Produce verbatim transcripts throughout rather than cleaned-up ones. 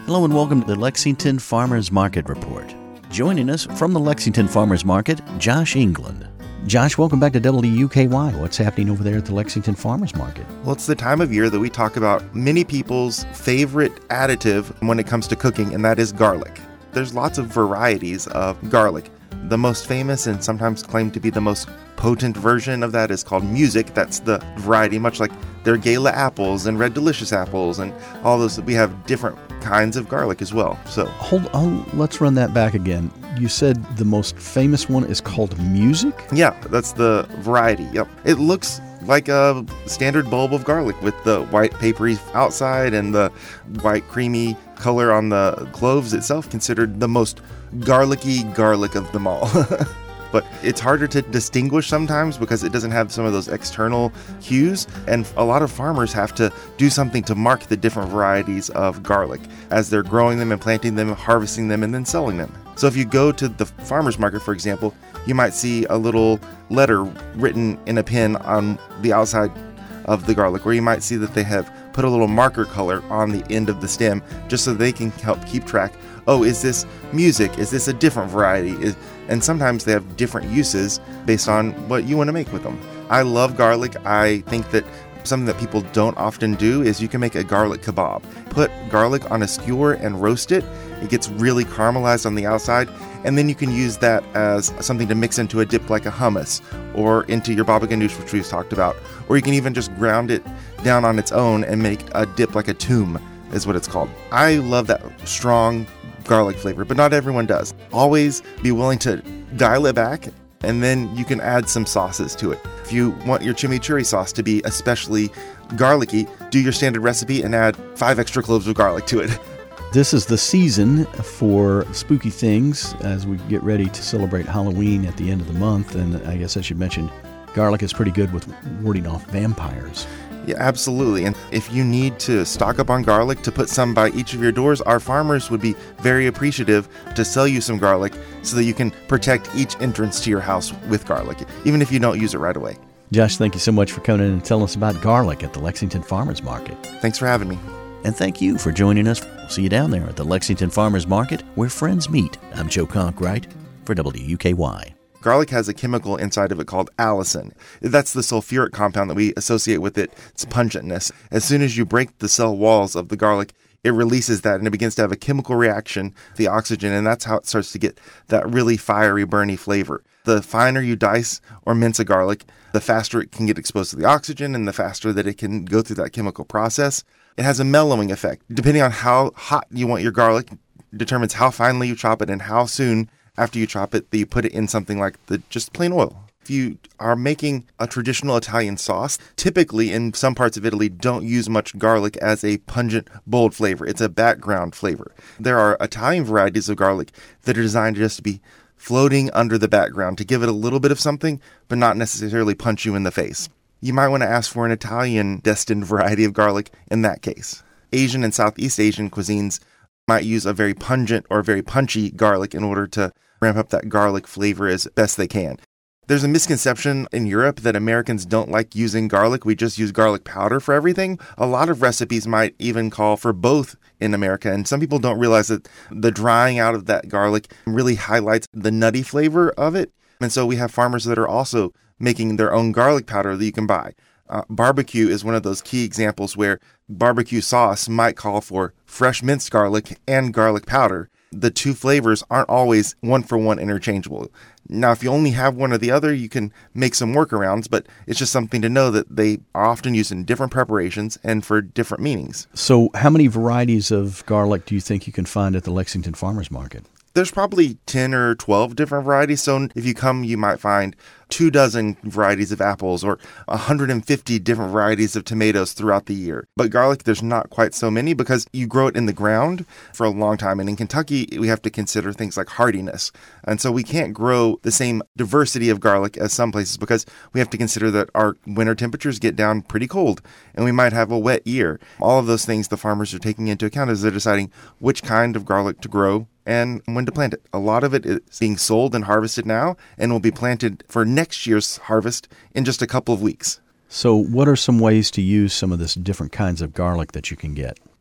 Hello and welcome to the Lexington Farmers Market Report. Joining us from the Lexington Farmers Market, Josh England. Josh, welcome back to W U K Y. What's happening over there at the Lexington Farmers Market? Well, it's the time of year that we talk about many people's favorite additive when it comes to cooking, and that is garlic. There's lots of varieties of garlic. The most famous and sometimes claimed to be the most potent version of that is called Music. That's the variety, much like there are Gala apples and Red Delicious apples and all those. We have different kinds of garlic as well. So hold on, let's run that back again. You said the most famous one is called Music? Yeah, that's the variety. Yep. It looks like a standard bulb of garlic with the white papery outside and the white creamy color on the cloves itself, considered the most garlicky garlic of them all. But it's harder to distinguish sometimes because it doesn't have some of those external hues, and a lot of farmers have to do something to mark the different varieties of garlic as they're growing them and planting them, harvesting them, and then selling them. So if you go to the farmer's market, for example, you might see a little letter written in a pen on the outside of the garlic, or you might see that they have put a little marker color on the end of the stem just so they can help keep track. Oh, is this Music? Is this a different variety? Is, and sometimes they have different uses based on what you want to make with them. I love garlic. I think that something that people don't often do is you can make a garlic kebab. Put garlic on a skewer and roast it. It gets really caramelized on the outside, and then you can use that as something to mix into a dip like a hummus or into your baba ganoush, which we've talked about. Or you can even just ground it down on its own and make a dip like a toom is what it's called. I love that strong garlic flavor, but not everyone does. Always be willing to dial it back, and then you can add some sauces to it. If you want your chimichurri sauce to be especially garlicky, do your standard recipe and add five extra cloves of garlic to it. This is the season for spooky things as we get ready to celebrate Halloween at the end of the month, and I guess I should mention garlic is pretty good with warding off vampires. Yeah, absolutely. And if you need to stock up on garlic to put some by each of your doors, our farmers would be very appreciative to sell you some garlic so that you can protect each entrance to your house with garlic, even if you don't use it right away. Josh, thank you so much for coming in and telling us about garlic at the Lexington Farmers Market. Thanks for having me. And thank you for joining us. We'll see you down there at the Lexington Farmers Market where friends meet. I'm Joe Conkright for W U K Y. Garlic has a chemical inside of it called allicin. That's the sulfuric compound that we associate with its pungentness. As soon as you break the cell walls of the garlic, it releases that and it begins to have a chemical reaction, the oxygen, and that's how it starts to get that really fiery, burny flavor. The finer you dice or mince a garlic, the faster it can get exposed to the oxygen and the faster that it can go through that chemical process. It has a mellowing effect. Depending on how hot you want your garlic, determines how finely you chop it and how soon after you chop it, that you put it in something like the just plain oil. If you are making a traditional Italian sauce, typically in some parts of Italy don't use much garlic as a pungent, bold flavor. It's a background flavor. There are Italian varieties of garlic that are designed just to be floating under the background to give it a little bit of something, but not necessarily punch you in the face. You might want to ask for an Italian destined variety of garlic in that case. Asian and Southeast Asian cuisines might use a very pungent or very punchy garlic in order to ramp up that garlic flavor as best they can. There's a misconception in Europe that Americans don't like using garlic. We just use garlic powder for everything. A lot of recipes might even call for both in America, and some people don't realize that the drying out of that garlic really highlights the nutty flavor of it. And so we have farmers that are also making their own garlic powder that you can buy. Uh, barbecue is one of those key examples where barbecue sauce might call for fresh minced garlic and garlic powder. The two flavors aren't always one-for-one interchangeable. Now, if you only have one or the other, you can make some workarounds, but it's just something to know that they are often used in different preparations and for different meanings. So how many varieties of garlic do you think you can find at the Lexington Farmers Market? There's probably ten or twelve different varieties. So if you come, you might find two dozen varieties of apples or one hundred fifty different varieties of tomatoes throughout the year. But garlic, there's not quite so many because you grow it in the ground for a long time. And in Kentucky, we have to consider things like hardiness. And so we can't grow the same diversity of garlic as some places because we have to consider that our winter temperatures get down pretty cold and we might have a wet year. All of those things the farmers are taking into account as they're deciding which kind of garlic to grow and when to plant it. A lot of it is being sold and harvested now and will be planted for next year's harvest in just a couple of weeks. So what are some ways to use some of this different kinds of garlic that you can get?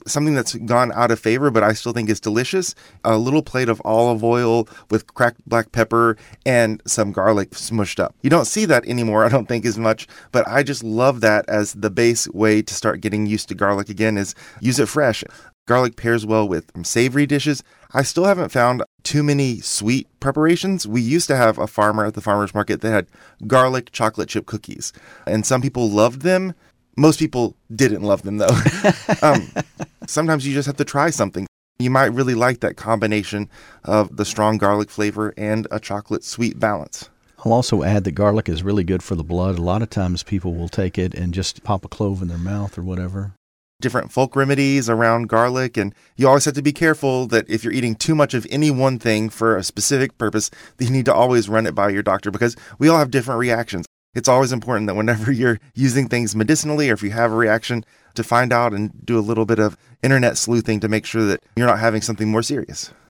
something that's gone out of favor, but I still think is delicious. A little plate of olive oil with cracked black pepper and some garlic smushed up. You don't see that anymore, I don't think, as much, but I just love that as the base way to start getting used to garlic again, is use it fresh. Garlic pairs well with savory dishes. I still haven't found too many sweet preparations. We used to have a farmer at the farmer's market that had garlic chocolate chip cookies, and some people loved them. Most people didn't love them, though. um, sometimes you just have to try something. You might really like that combination of the strong garlic flavor and a chocolate sweet balance. I'll also add that garlic is really good for the blood. A lot of times people will take it and just pop a clove in their mouth or whatever. Different folk remedies around garlic, and you always have to be careful that if you're eating too much of any one thing for a specific purpose, that you need to always run it by your doctor, because we all have different reactions. It's always important that whenever you're using things medicinally, or if you have a reaction, to find out and do a little bit of internet sleuthing to make sure that you're not having something more serious.